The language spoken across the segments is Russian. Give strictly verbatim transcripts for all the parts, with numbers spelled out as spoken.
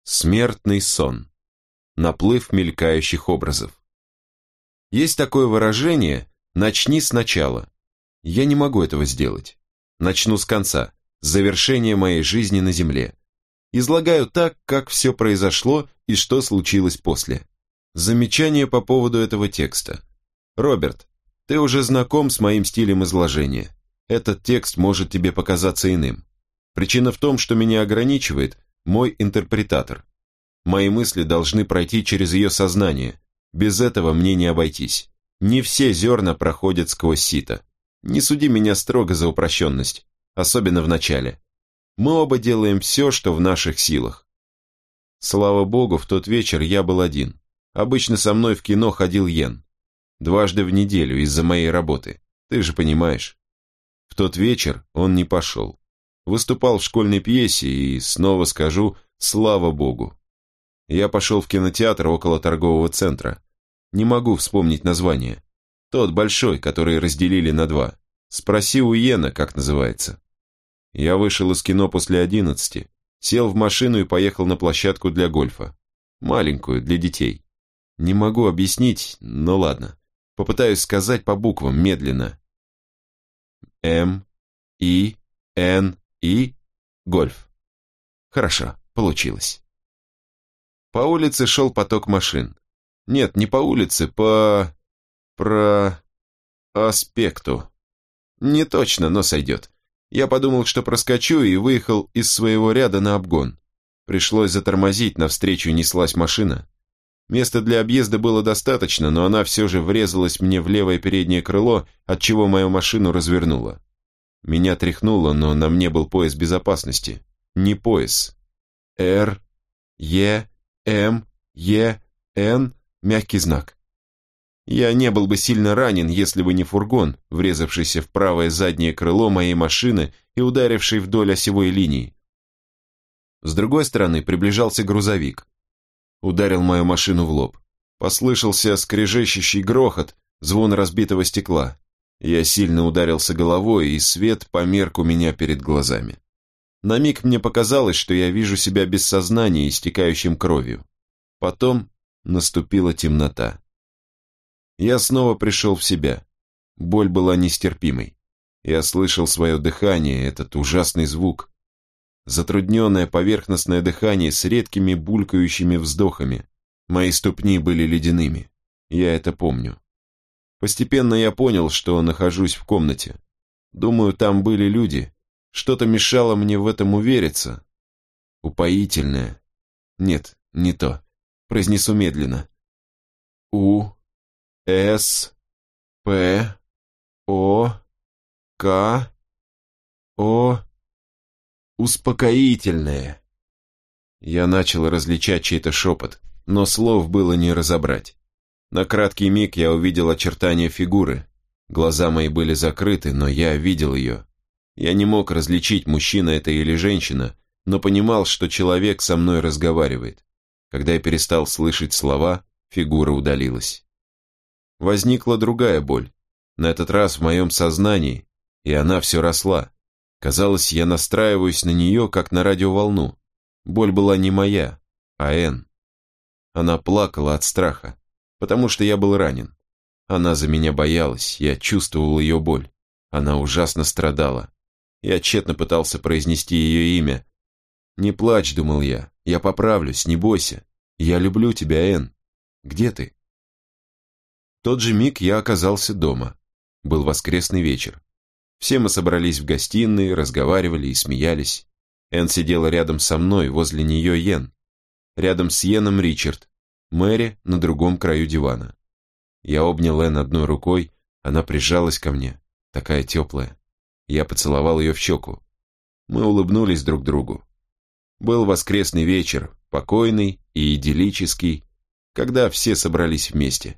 Смертный сон. Наплыв мелькающих образов. Есть такое выражение «начни сначала». Я не могу этого сделать. Начну с конца, с завершения моей жизни на земле. Излагаю так, как все произошло и что случилось после. Замечание по поводу этого текста. Роберт, ты уже знаком с моим стилем изложения. Этот текст может тебе показаться иным. Причина в том, что меня ограничивает мой интерпретатор. Мои мысли должны пройти через ее сознание. Без этого мне не обойтись. Не все зерна проходят сквозь сито. Не суди меня строго за упрощенность, особенно в начале. Мы оба делаем все, что в наших силах. Слава богу, в тот вечер я был один. Обычно со мной в кино ходил Йен. Дважды в неделю из-за моей работы. Ты же понимаешь. В тот вечер он не пошел. Выступал в школьной пьесе и, снова скажу, слава богу. Я пошел в кинотеатр около торгового центра. Не могу вспомнить название. Тот большой, который разделили на два. Спроси у Йена, как называется. Я вышел из кино после одиннадцати, сел в машину и поехал на площадку для гольфа. Маленькую, для детей. Не могу объяснить, но ладно. Попытаюсь сказать по буквам, медленно. М, И, Н, И, гольф. Хорошо, получилось. По улице шел поток машин. Нет, не по улице, по... про... аспекту. Не точно, но сойдет. Я подумал, что проскочу, и выехал из своего ряда на обгон. Пришлось затормозить, навстречу неслась машина. Места для объезда было достаточно, но она все же врезалась мне в левое переднее крыло, отчего мою машину развернуло. Меня тряхнуло, но на мне был пояс безопасности. Не пояс. Р, Е, М, Е, Н, мягкий знак. Я не был бы сильно ранен, если бы не фургон, врезавшийся в правое заднее крыло моей машины и ударивший вдоль осевой линии. С другой стороны приближался грузовик. Ударил мою машину в лоб. Послышался скрежещущий грохот, звон разбитого стекла. Я сильно ударился головой, и свет померк у меня перед глазами. На миг мне показалось, что я вижу себя без сознания, истекающим кровью. Потом наступила темнота. Я снова пришел в себя. Боль была нестерпимой. Я слышал свое дыхание, этот ужасный звук. Затрудненное поверхностное дыхание с редкими булькающими вздохами. Мои ступни были ледяными. Я это помню. Постепенно я понял, что нахожусь в комнате. Думаю, там были люди. Что-то мешало мне в этом увериться. Упоительное. Нет, не то. Произнесу медленно. У, С, П, О, К, О, успокоительное. Я начал различать чей-то шепот, но слов было не разобрать. На краткий миг я увидел очертания фигуры. Глаза мои были закрыты, но я видел ее. Я не мог различить, мужчина это или женщина, но понимал, что человек со мной разговаривает. Когда я перестал слышать слова, фигура удалилась. Возникла другая боль, на этот раз в моем сознании, и она все росла. Казалось, я настраиваюсь на нее, как на радиоволну. Боль была не моя, а Энн. Она плакала от страха, потому что я был ранен. Она за меня боялась, я чувствовал ее боль. Она ужасно страдала. Я тщетно пытался произнести ее имя. «Не плачь», — думал я, — «я поправлюсь, не бойся. Я люблю тебя, Энн. Где ты?» В тот же миг я оказался дома. Был воскресный вечер. Все мы собрались в гостиной, разговаривали и смеялись. Энн сидела рядом со мной, возле нее Йен. Рядом с Йеном Ричард. Мэри на другом краю дивана. Я обнял Энн одной рукой, она прижалась ко мне, такая теплая. Я поцеловал ее в щеку. Мы улыбнулись друг другу. Был воскресный вечер, покойный и идиллический, когда все собрались вместе.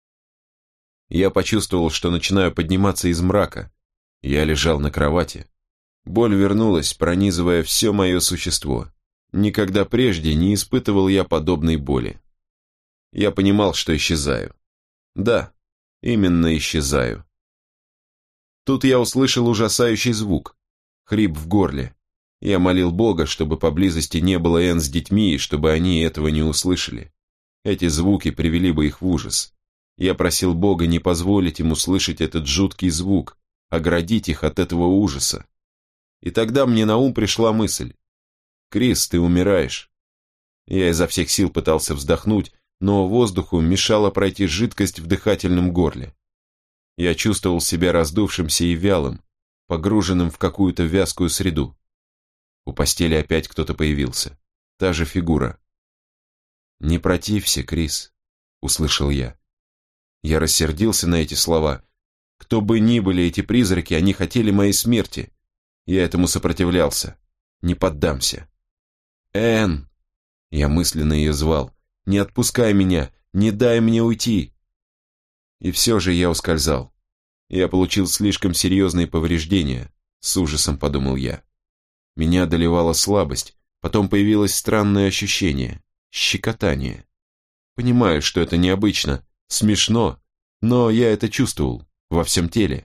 Я почувствовал, что начинаю подниматься из мрака. Я лежал на кровати. Боль вернулась, пронизывая все мое существо. Никогда прежде не испытывал я подобной боли. Я понимал, что исчезаю. Да, именно исчезаю. Тут я услышал ужасающий звук, хрип в горле. Я молил Бога, чтобы поблизости не было Энн с детьми, и чтобы они этого не услышали. Эти звуки привели бы их в ужас. Я просил Бога не позволить им услышать этот жуткий звук, оградить их от этого ужаса. И тогда мне на ум пришла мысль. «Крис, ты умираешь». Я изо всех сил пытался вздохнуть, но воздуху мешала пройти жидкость в дыхательном горле. Я чувствовал себя раздувшимся и вялым, погруженным в какую-то вязкую среду. У постели опять кто-то появился. Та же фигура. «Не протився, Крис», — услышал я. Я рассердился на эти слова. Кто бы ни были эти призраки, они хотели моей смерти. Я этому сопротивлялся. Не поддамся. «Энн!» Я мысленно ее звал. «Не отпускай меня! Не дай мне уйти!» И все же я ускользал. Я получил слишком серьезные повреждения, с ужасом подумал я. Меня одолевала слабость, потом появилось странное ощущение, щекотание. Понимаю, что это необычно, смешно, но я это чувствовал во всем теле.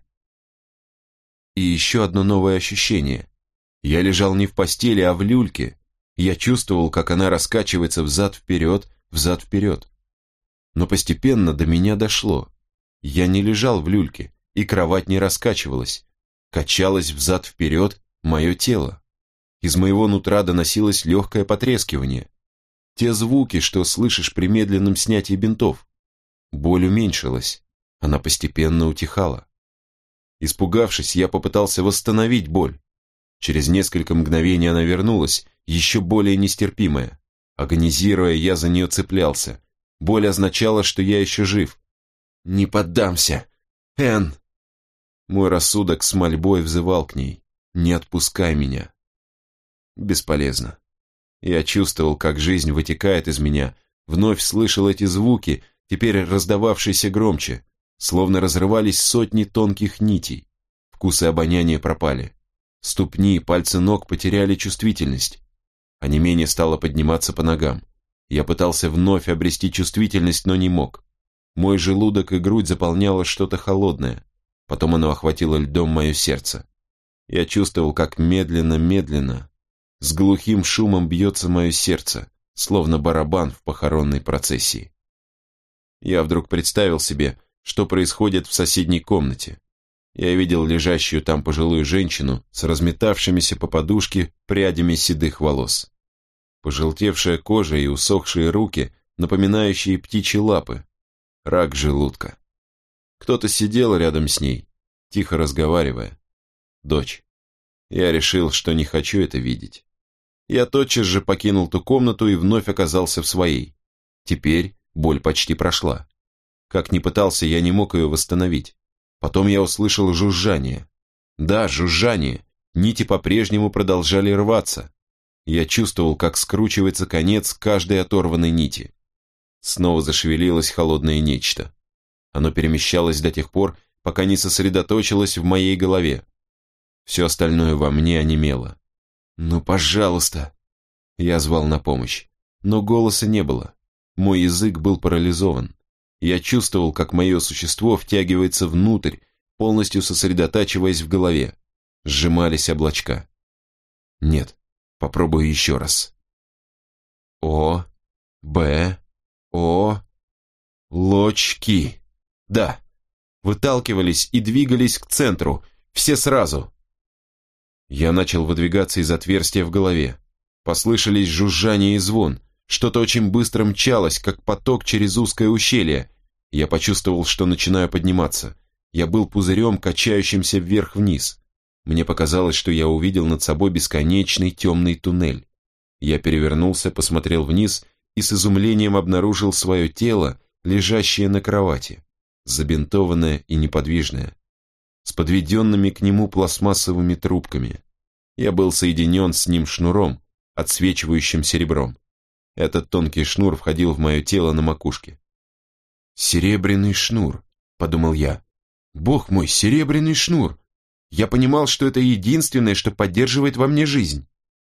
И еще одно новое ощущение. Я лежал не в постели, а в люльке. Я чувствовал, как она раскачивается взад-вперед, взад-вперед. Но постепенно до меня дошло. Я не лежал в люльке, и кровать не раскачивалась. Качалось взад-вперед мое тело. Из моего нутра доносилось легкое потрескивание. Те звуки, что слышишь при медленном снятии бинтов. Боль уменьшилась, она постепенно утихала. Испугавшись, я попытался восстановить боль. Через несколько мгновений она вернулась, еще более нестерпимая. Агонизируя, я за нее цеплялся. Боль означала, что я еще жив. «Не поддамся! Энн!» Мой рассудок с мольбой взывал к ней. «Не отпускай меня!» Бесполезно. Я чувствовал, как жизнь вытекает из меня, вновь слышал эти звуки, теперь раздававшиеся громче, словно разрывались сотни тонких нитей. Вкус и обоняние пропали. Ступни, пальцы ног потеряли чувствительность. Онемение стало подниматься по ногам. Я пытался вновь обрести чувствительность, но не мог. Мой желудок и грудь заполняло что-то холодное. Потом оно охватило льдом мое сердце. Я чувствовал, как медленно-медленно, с глухим шумом бьется мое сердце, словно барабан в похоронной процессии. Я вдруг представил себе, что происходит в соседней комнате. Я видел лежащую там пожилую женщину с разметавшимися по подушке прядями седых волос. Пожелтевшая кожа и усохшие руки, напоминающие птичьи лапы. Рак желудка. Кто-то сидел рядом с ней, тихо разговаривая. Дочь. Я решил, что не хочу это видеть. Я тотчас же покинул ту комнату и вновь оказался в своей. Теперь боль почти прошла. Как ни пытался, я не мог ее восстановить. Потом я услышал жужжание. Да, жужжание. Нити по-прежнему продолжали рваться. Я чувствовал, как скручивается конец каждой оторванной нити. Снова зашевелилось холодное нечто. Оно перемещалось до тех пор, пока не сосредоточилось в моей голове. Все остальное во мне онемело. «Ну, пожалуйста!» Я звал на помощь, но голоса не было. Мой язык был парализован. Я чувствовал, как мое существо втягивается внутрь, полностью сосредотачиваясь в голове. Сжимались облачка. Нет, попробую еще раз. О, Б, О, лочки. Да, выталкивались и двигались к центру, все сразу. Я начал выдвигаться из отверстия в голове. Послышались жужжание и звон. Что-то очень быстро мчалось, как поток через узкое ущелье. Я почувствовал, что начинаю подниматься. Я был пузырем, качающимся вверх-вниз. Мне показалось, что я увидел над собой бесконечный темный туннель. Я перевернулся, посмотрел вниз и с изумлением обнаружил свое тело, лежащее на кровати, забинтованное и неподвижное, с подведенными к нему пластмассовыми трубками. Я был соединен с ним шнуром, отсвечивающим серебром. Этот тонкий шнур входил в мое тело на макушке. «Серебряный шнур», — подумал я. «Бог мой, серебряный шнур! Я понимал, что это единственное, что поддерживает во мне жизнь».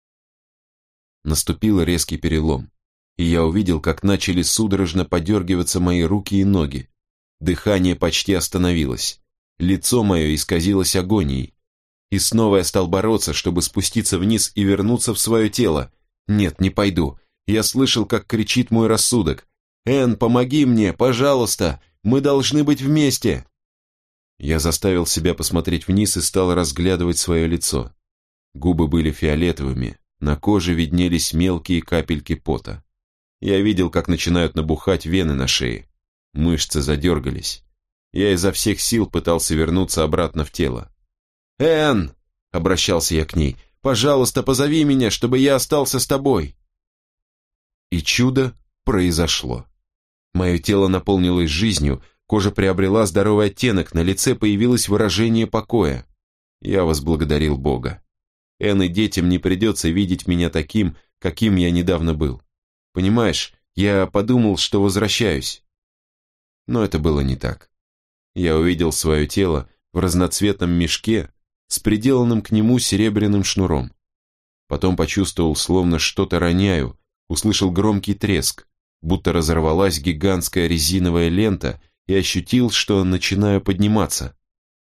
Наступил резкий перелом, и я увидел, как начали судорожно подергиваться мои руки и ноги. Дыхание почти остановилось. Лицо мое исказилось агонией. И снова я стал бороться, чтобы спуститься вниз и вернуться в свое тело. Нет, не пойду. Я слышал, как кричит мой рассудок. «Энн, помоги мне, пожалуйста! Мы должны быть вместе!» Я заставил себя посмотреть вниз и стал разглядывать свое лицо. Губы были фиолетовыми, на коже виднелись мелкие капельки пота. Я видел, как начинают набухать вены на шее. Мышцы задергались. Я изо всех сил пытался вернуться обратно в тело. «Энн!» — обращался я к ней. «Пожалуйста, позови меня, чтобы я остался с тобой!» И чудо произошло. Мое тело наполнилось жизнью, кожа приобрела здоровый оттенок, на лице появилось выражение покоя. Я возблагодарил Бога. Энн и детям не придется видеть меня таким, каким я недавно был. Понимаешь, я подумал, что возвращаюсь. Но это было не так. Я увидел свое тело в разноцветном мешке с приделанным к нему серебряным шнуром. Потом почувствовал, словно что-то роняю, услышал громкий треск, будто разорвалась гигантская резиновая лента, и ощутил, что начинаю подниматься.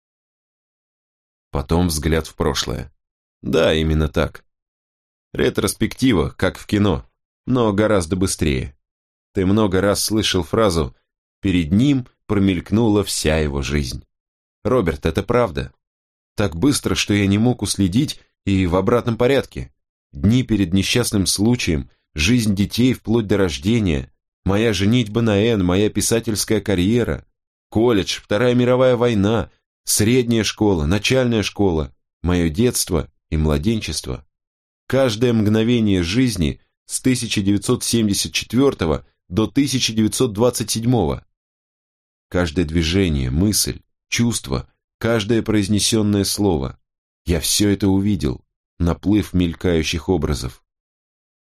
Потом взгляд в прошлое. Да, именно так. Ретроспектива, как в кино, но гораздо быстрее. Ты много раз слышал фразу «перед ним промелькнула вся его жизнь». Роберт, это правда. Так быстро, что я не мог уследить, и в обратном порядке. Дни перед несчастным случаем, жизнь детей вплоть до рождения, моя женитьба на Энн, моя писательская карьера, колледж, Вторая мировая война, средняя школа, начальная школа, мое детство и младенчество. Каждое мгновение жизни с тысяча девятьсот семьдесят четвёртого до тысяча девятьсот двадцать седьмого. Каждое движение, мысль, чувство, каждое произнесенное слово. Я все это увидел, наплыв мелькающих образов.